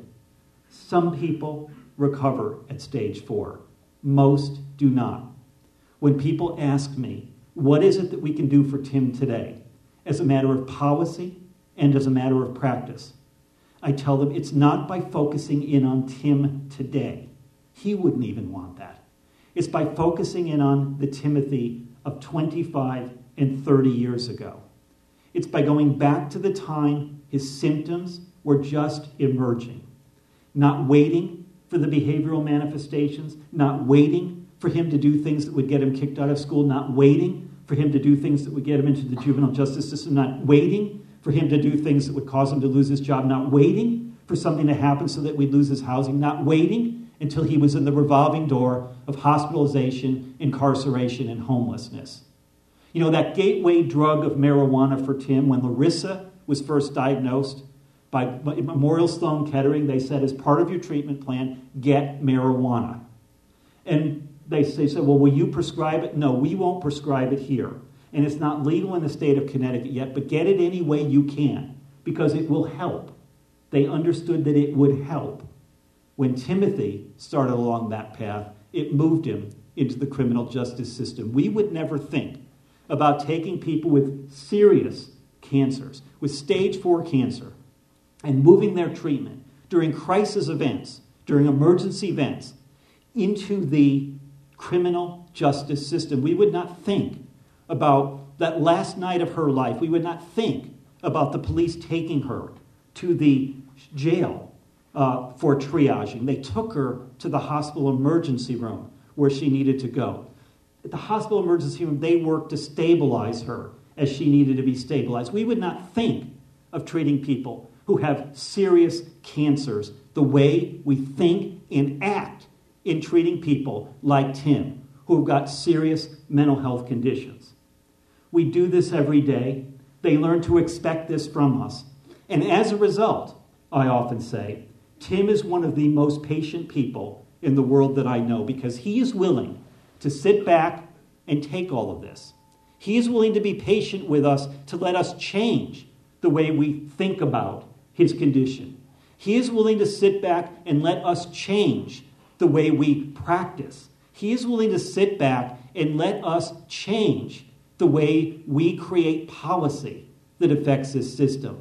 Some people recover at stage 4. Most do not. When people ask me, what is it that we can do for Tim today, as a matter of policy and as a matter of practice, I tell them it's not by focusing in on Tim today. He wouldn't even want that. It's by focusing in on the Timothy of 25 and 30 years ago. It's by going back to the time his symptoms were just emerging, not waiting for the behavioral manifestations, not waiting for him to do things that would get him kicked out of school, not waiting for him to do things that would get him into the juvenile justice system, not waiting for him to do things that would cause him to lose his job, not waiting for something to happen so that we'd lose his housing, not waiting until he was in the revolving door of hospitalization, incarceration, and homelessness. You know, that gateway drug of marijuana for Tim, when Larissa was first diagnosed by Memorial Sloan Kettering, they said, as part of your treatment plan, get marijuana. And they said, well, will you prescribe it? No, we won't prescribe it here. And it's not legal in the state of Connecticut yet, but get it any way you can, because it will help. They understood that it would help. When Timothy started along that path, it moved him into the criminal justice system. We would never think about taking people with serious cancers, with stage 4 cancer, and moving their treatment during crisis events, during emergency events, into the criminal justice system. We would not think about that last night of her life. We would not think about the police taking her to the jail for triaging. They took her to the hospital emergency room where she needed to go. At the hospital emergency room, they worked to stabilize her as she needed to be stabilized. We would not think of treating people who have serious cancers the way we think and act in treating people like Tim, who have got serious mental health conditions. We do this every day. They learn to expect this from us. And as a result, I often say, Tim is one of the most patient people in the world that I know, because he is willing to sit back and take all of this. He is willing to be patient with us, to let us change the way we think about his condition. He is willing to sit back and let us change the way we practice. He is willing to sit back and let us change the way we create policy that affects this system.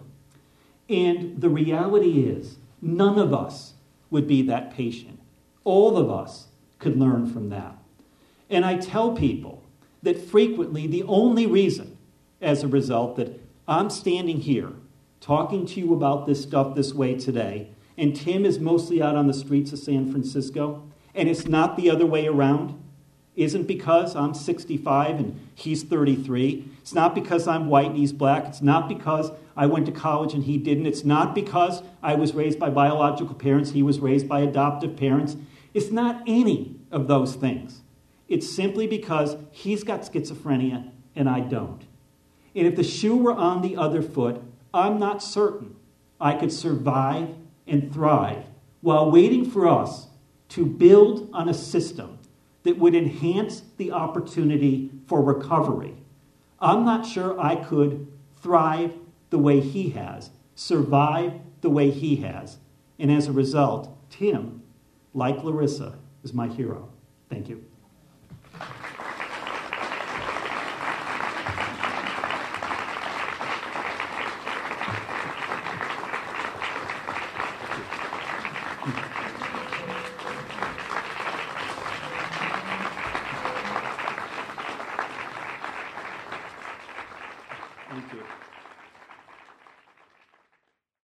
And the reality is, none of us would be that patient. All of us could learn from that. And I tell people that frequently the only reason, as a result, that I'm standing here talking to you about this stuff this way today, and Tim is mostly out on the streets of San Francisco, and it's not the other way around, isn't because I'm 65 and he's 33. It's not because I'm white and he's black. It's not because I went to college and he didn't. It's not because I was raised by biological parents, he was raised by adoptive parents. It's not any of those things. It's simply because he's got schizophrenia and I don't. And if the shoe were on the other foot, I'm not certain I could survive and thrive while waiting for us to build on a system that would enhance the opportunity for recovery. I'm not sure I could thrive the way he has, survive the way he has. And as a result, Tim, like Larissa, is my hero. Thank you. Thank you.